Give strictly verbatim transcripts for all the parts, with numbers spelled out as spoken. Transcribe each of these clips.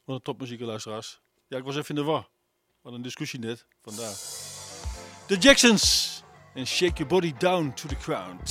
Wat een topmuziek, luisteraars. Ja, ik was even in de war. Wat een discussie net. Vandaar. The Jacksons. En Shake Your Body Down to the Ground.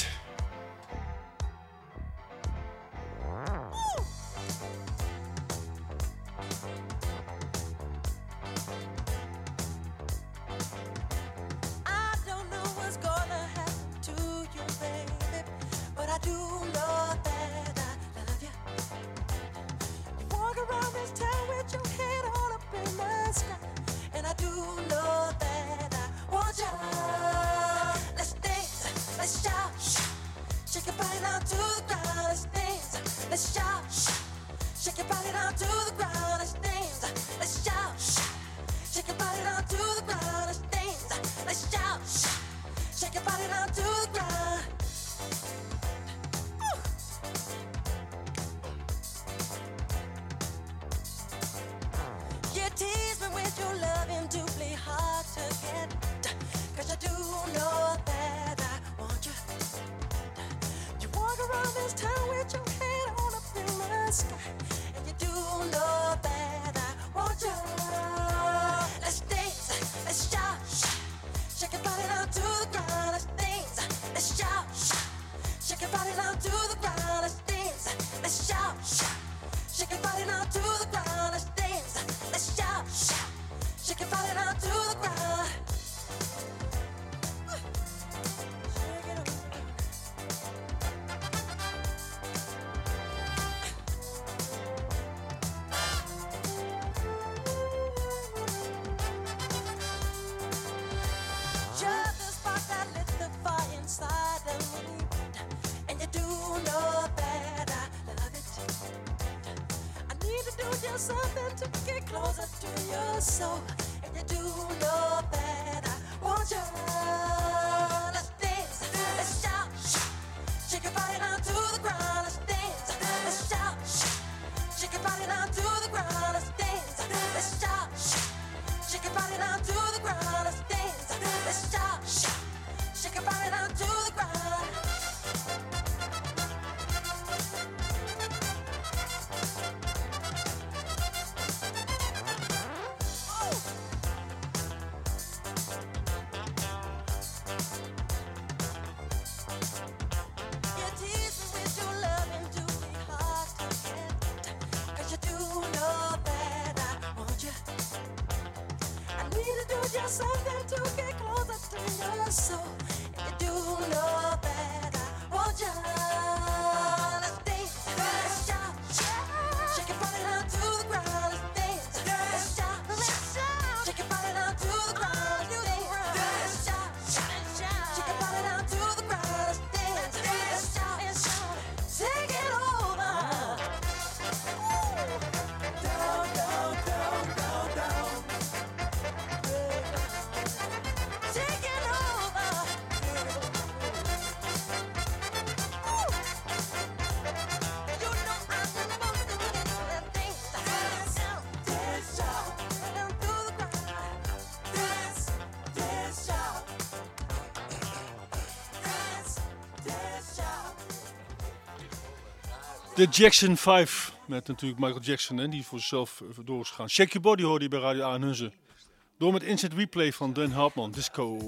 De Jackson vijf. Met natuurlijk Michael Jackson, hè, die voor zichzelf door is gegaan. Shake Your Body hoorde je bij Radio Arnhuizen. Door met Instant Replay van Dan Hartman. Disco.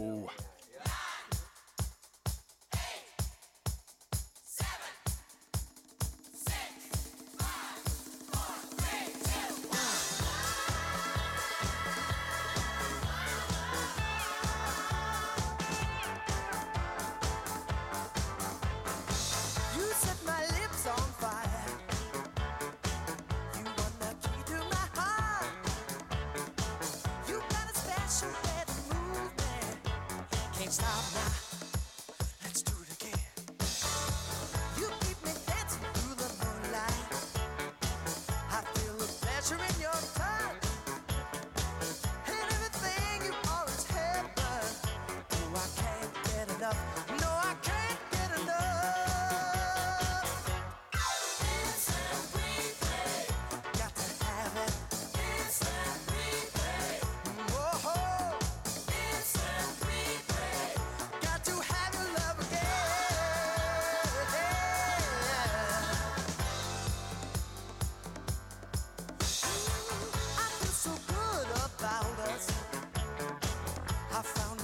Got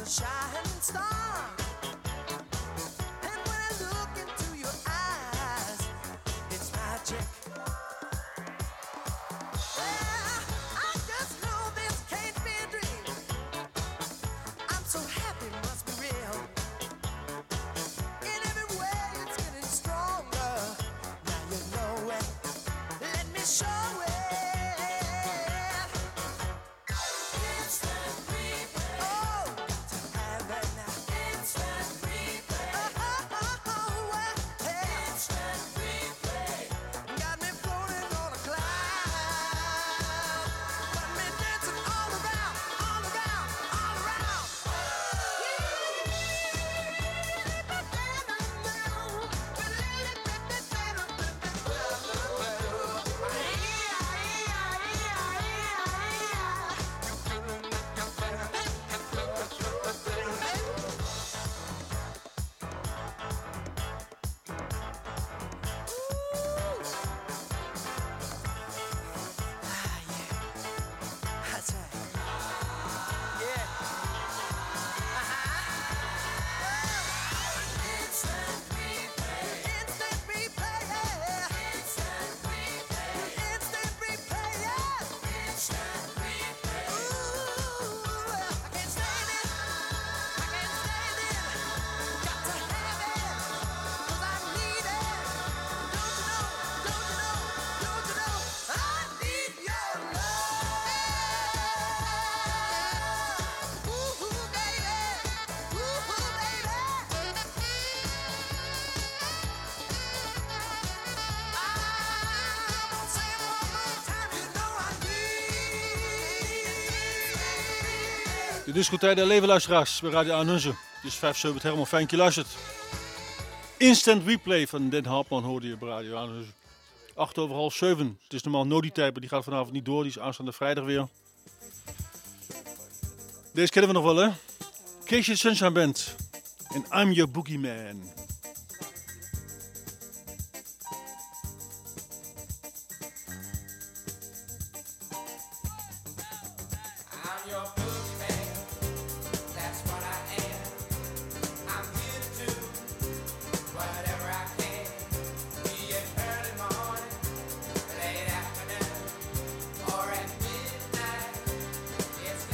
De discotheek der leven luisteraars bij Radio Arnhem. Het is vijfenzeventig, helemaal fijn geluisterd. Instant replay van Den Hartman hoorde je bij Radio Arnhem. Acht over half zeven. Het is normaal Nodi-tijd, maar die gaat vanavond niet door. Die is aanstaande vrijdag weer. Deze kennen we nog wel, hè? Keesje Sunshine Band. En I'm Your Boogeyman.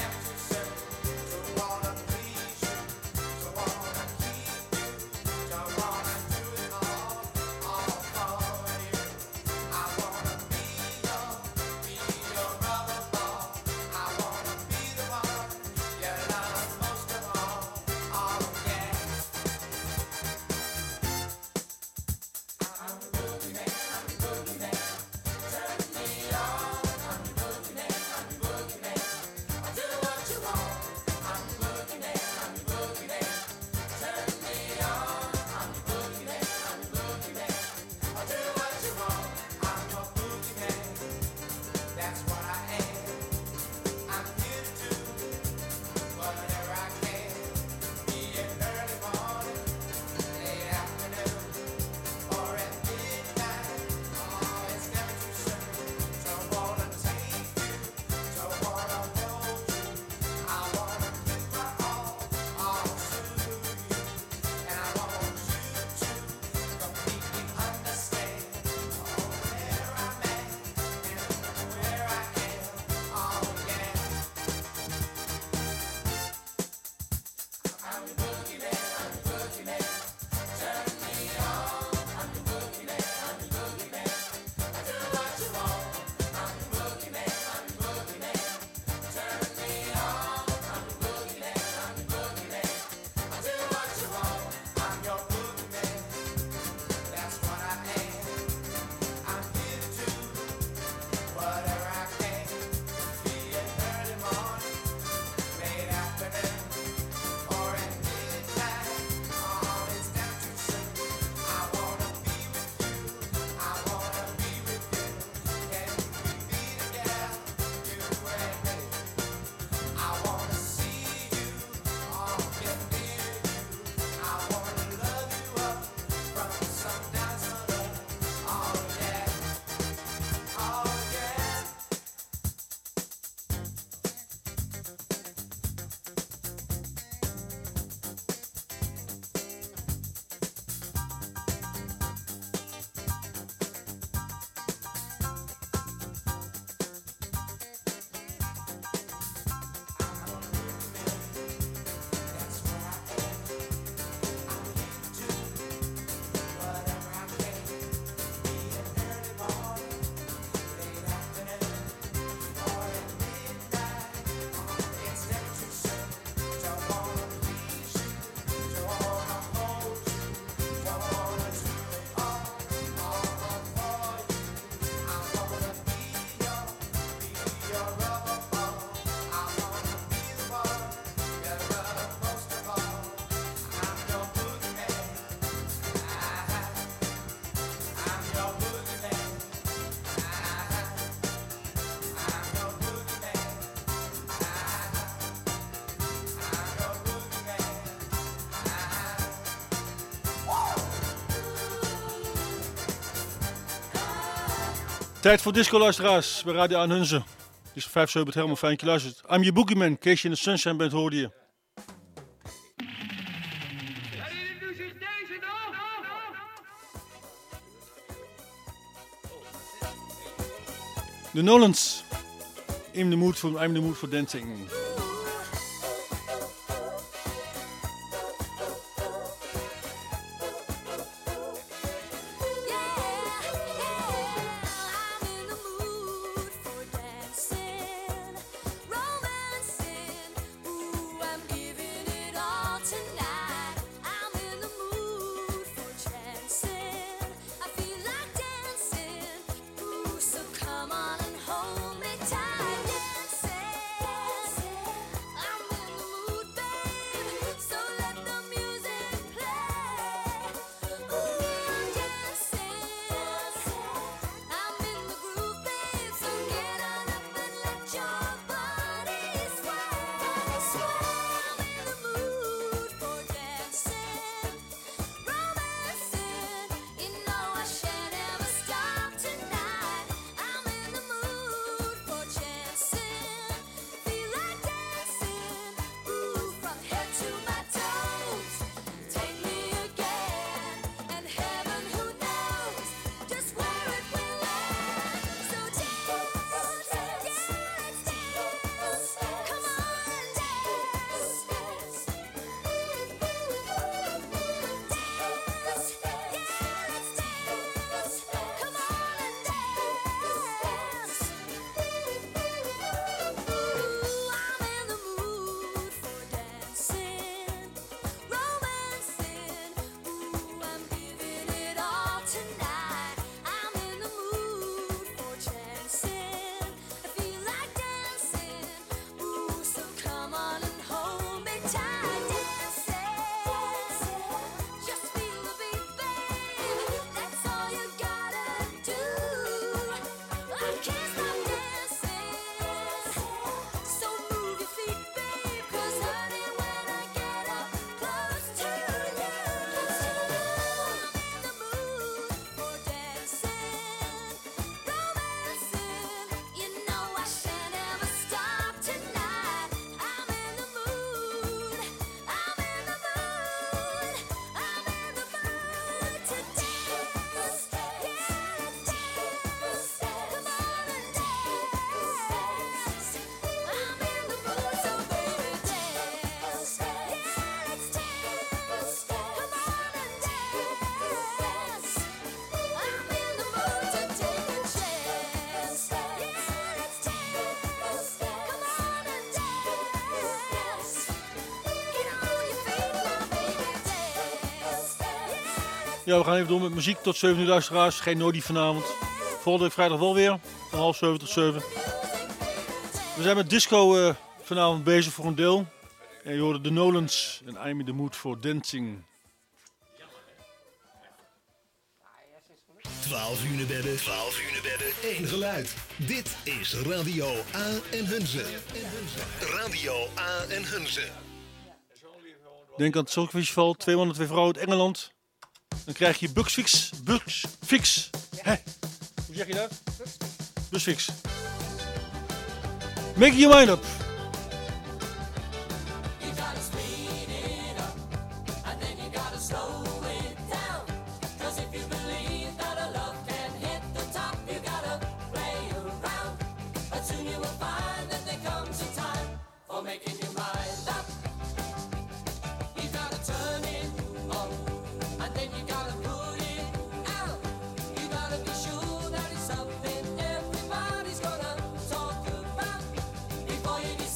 Don't Tijd voor disco-luisteraars bij Radio Aanhunze. Het is vijf zeven helemaal fijn dat je luistert. I'm your boogeyman, Keesje in de Sunshine Band hoorde je. De Nolans. In the mood for, I'm the mood for dancing. Ja, we gaan even door met muziek tot zeven uur luisteraars. Geen Nodie vanavond. Volgende week vrijdag wel weer. Van half zeven tot zeven. We zijn met disco uh, vanavond bezig voor een deel. En je hoorde de Nolans en I'm in the mood for dancing. twaalf uur bedden, twaalf uur bedden, één geluid. Dit is Radio A en Hunze. Radio A en Hunze. Denk aan het Songfestival, twee mannen, twee vrouwen uit Engeland. Dan krijg je Bugsfix. Bugsfix. Hé, hoe zeg je dat? Bugsfix. Make your mind up. Before you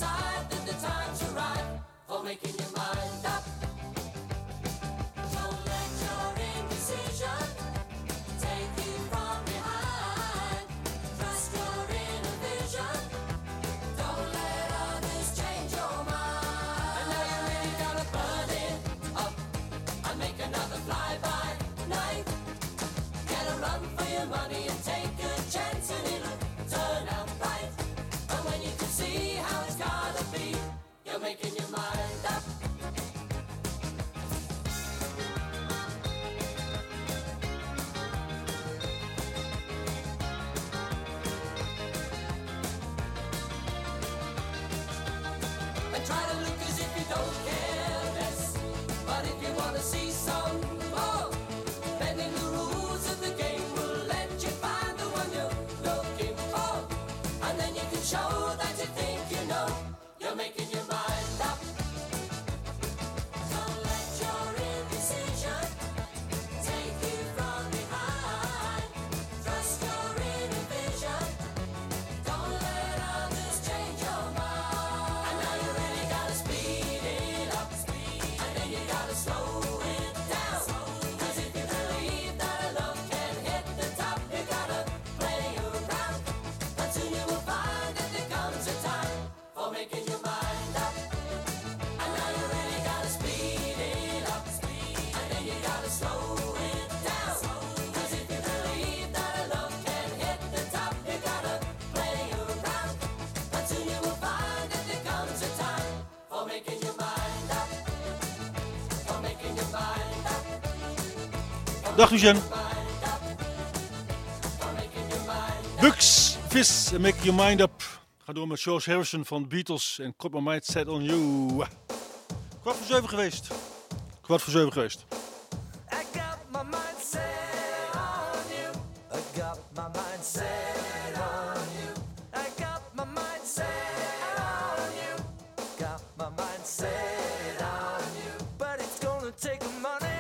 Dag Lucien. Bucks, Fizz en Make Your Mind Up. Ga door met George Harrison van Beatles en Got My Mind Set On You. Kwart voor zeven geweest. Kwart voor zeven geweest. I got my mind set on you. I got my mind set on you. I got my mind set on you. Got my mind set on you. But it's gonna take money.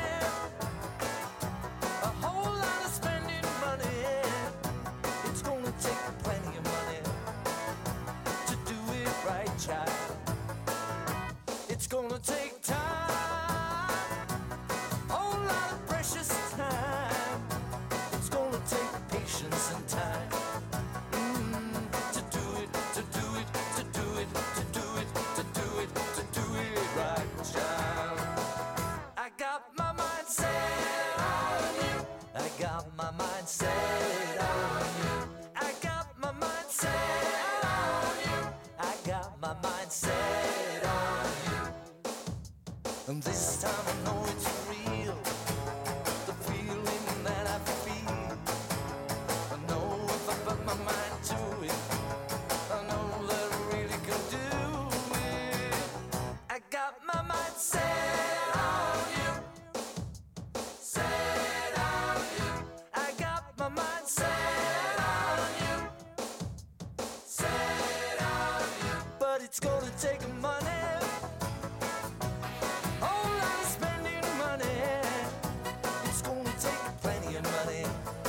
A whole lot of spending money. It's gonna take plenty of money to do it right, child. It's gonna take time. And time mm, to do it, to do it, to do it, to do it, to do it, to do it right, child. I got my mind set on you. I got my mind set on you. I got my mind set on you. I got my mind set on you. And this time I know it's real. The feeling that I feel. Put my mind to it. I know that I really can do it. I got my mind set on you. Set on you. I got my mind set on you. Set on you. But it's gonna take money. Whole lot of spending money. It's gonna take plenty of money.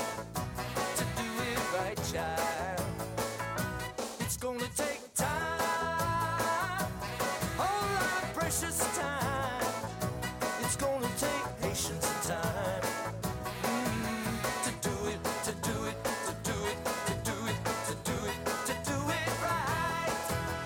Right, child. It's gonna take time, whole lot of precious time. It's gonna take patience and time mm, to do it, to do it, to do it, to do it, to do it, to do it right.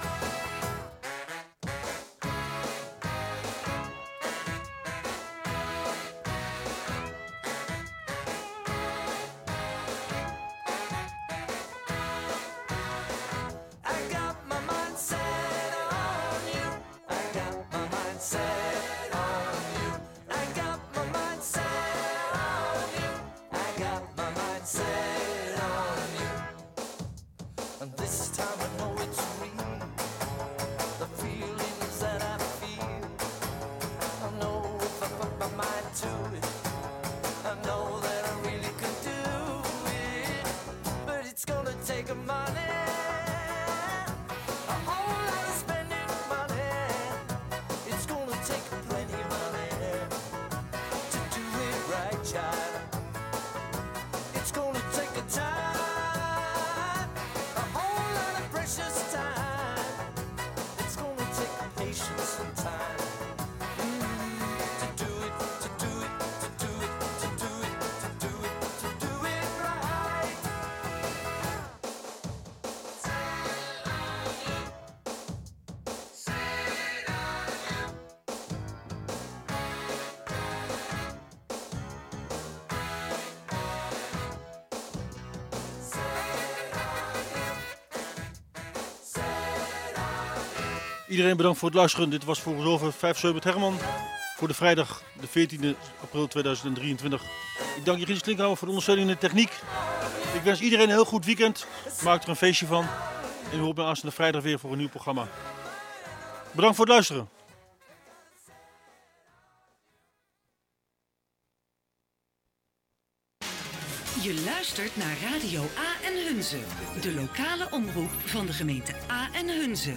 Iedereen bedankt voor het luisteren. Dit was voor zover vijf zeven Herman. Voor de vrijdag de veertiende april tweeduizend drieëntwintig. Ik dank Jegien Slinkhouwer voor de ondersteuning in de techniek. Ik wens iedereen een heel goed weekend. Maak er een feestje van. En u hoort me aanstaande vrijdag weer voor een nieuw programma. Bedankt voor het luisteren. Je luistert naar Radio A en Hunze. De lokale omroep van de gemeente A en Hunze.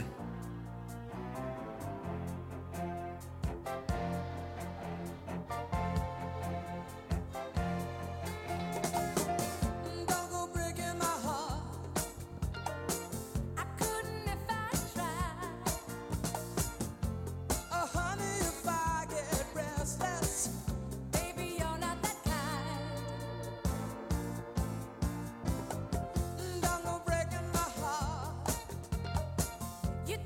You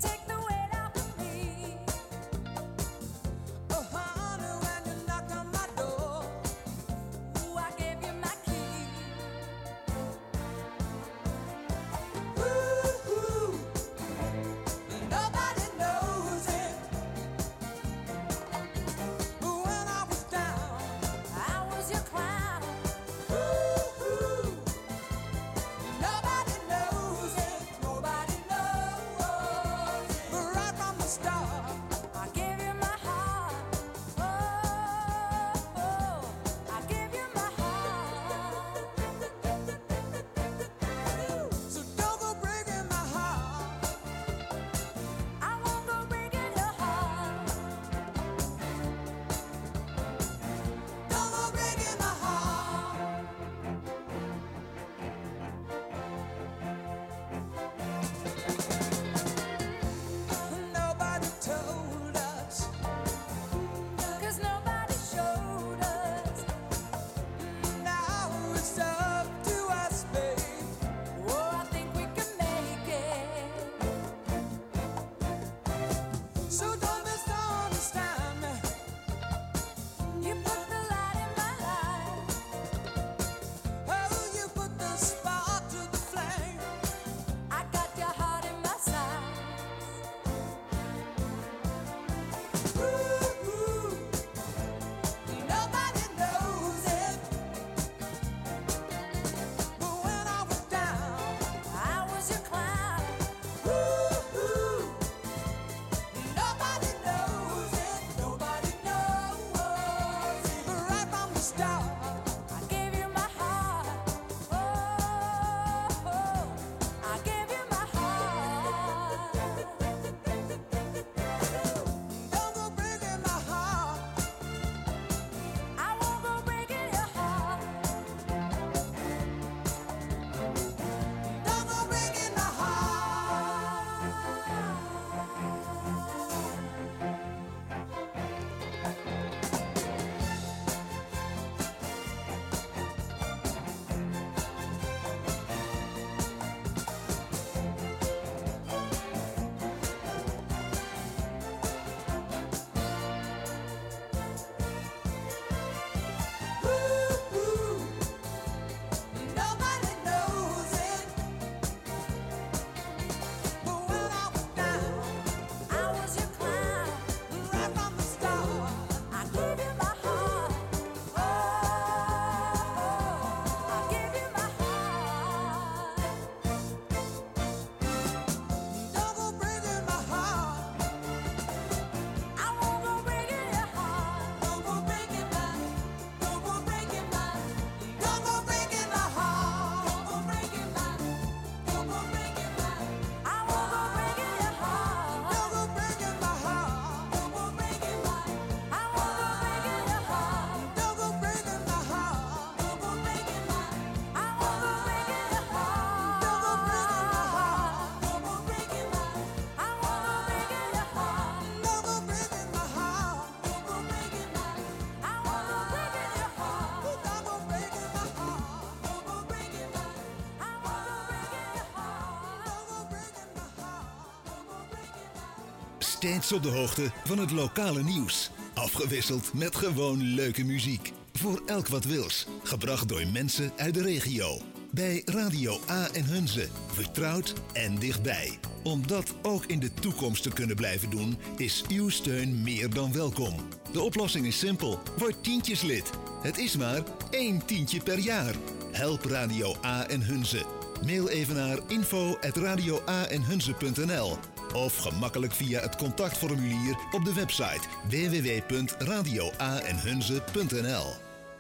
Steeds op de hoogte van het lokale nieuws. Afgewisseld met gewoon leuke muziek. Voor elk wat wils. Gebracht door mensen uit de regio. Bij Radio A en Hunze. Vertrouwd en dichtbij. Om dat ook in de toekomst te kunnen blijven doen, is uw steun meer dan welkom. De oplossing is simpel. Word tientjeslid. Het is maar één tientje per jaar. Help Radio A en Hunze. Mail even naar info at radio a en hunze punt n l of gemakkelijk via het contactformulier op de website w w w punt radio a en hunze punt n l.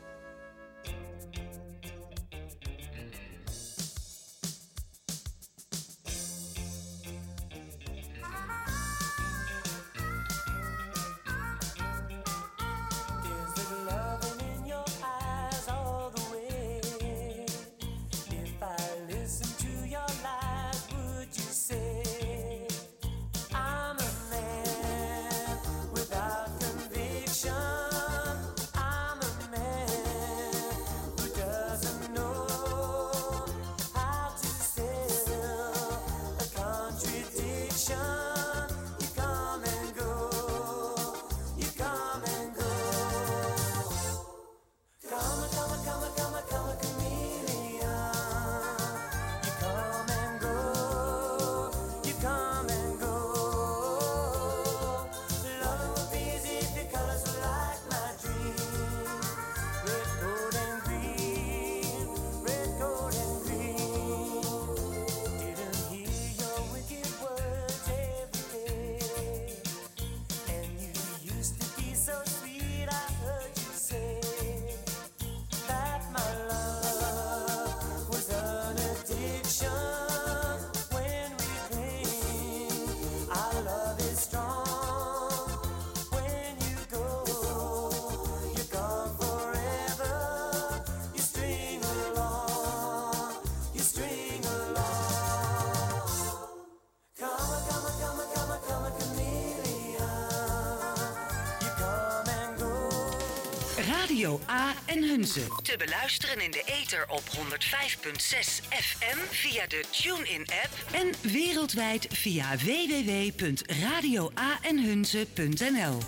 Radio A en Hunze. Te beluisteren in de ether op honderd vijf komma zes F M via de TuneIn-app en wereldwijd via w w w punt radio a en hunze punt n l.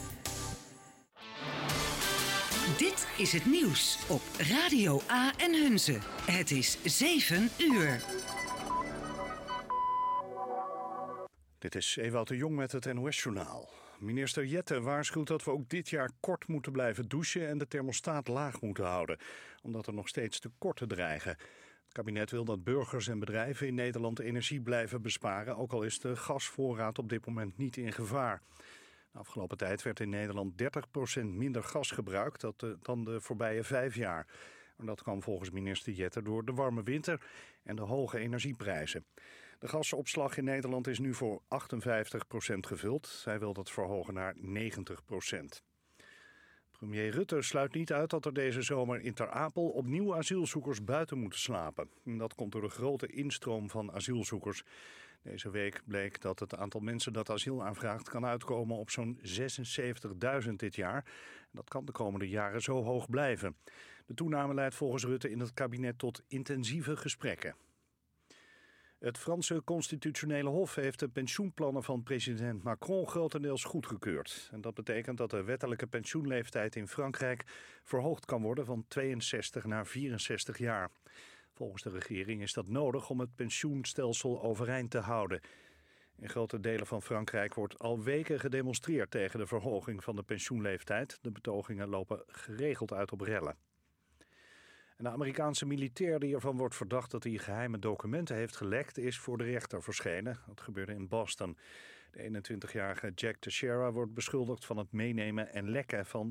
Dit is het nieuws op Radio A en Hunze. Het is zeven uur. Dit is Ewout de Jong met het N O S-journaal. Minister Jette waarschuwt dat we ook dit jaar kort moeten blijven douchen en de thermostaat laag moeten houden, omdat er nog steeds tekorten dreigen. Het kabinet wil dat burgers en bedrijven in Nederland energie blijven besparen, ook al is de gasvoorraad op dit moment niet in gevaar. De afgelopen tijd werd in Nederland dertig procent minder gas gebruikt dan de voorbije vijf jaar. En dat kwam volgens minister Jette door de warme winter en de hoge energieprijzen. De gasopslag in Nederland is nu voor achtenvijftig procent gevuld. Zij wil dat verhogen naar negentig procent. Premier Rutte sluit niet uit dat er deze zomer in Ter Apel opnieuw asielzoekers buiten moeten slapen. En dat komt door de grote instroom van asielzoekers. Deze week bleek dat het aantal mensen dat asiel aanvraagt kan uitkomen op zo'n zesenzeventigduizend dit jaar. Dat kan de komende jaren zo hoog blijven. De toename leidt volgens Rutte in het kabinet tot intensieve gesprekken. Het Franse Constitutionele Hof heeft de pensioenplannen van president Macron grotendeels goedgekeurd. En dat betekent dat de wettelijke pensioenleeftijd in Frankrijk verhoogd kan worden van tweeënzestig naar vierenzestig jaar. Volgens de regering is dat nodig om het pensioenstelsel overeind te houden. In grote delen van Frankrijk wordt al weken gedemonstreerd tegen de verhoging van de pensioenleeftijd. De betogingen lopen geregeld uit op rellen. Een Amerikaanse militair die ervan wordt verdacht dat hij geheime documenten heeft gelekt, is voor de rechter verschenen. Dat gebeurde in Boston. De eenentwintigjarige Jack Teixeira wordt beschuldigd van het meenemen en lekken van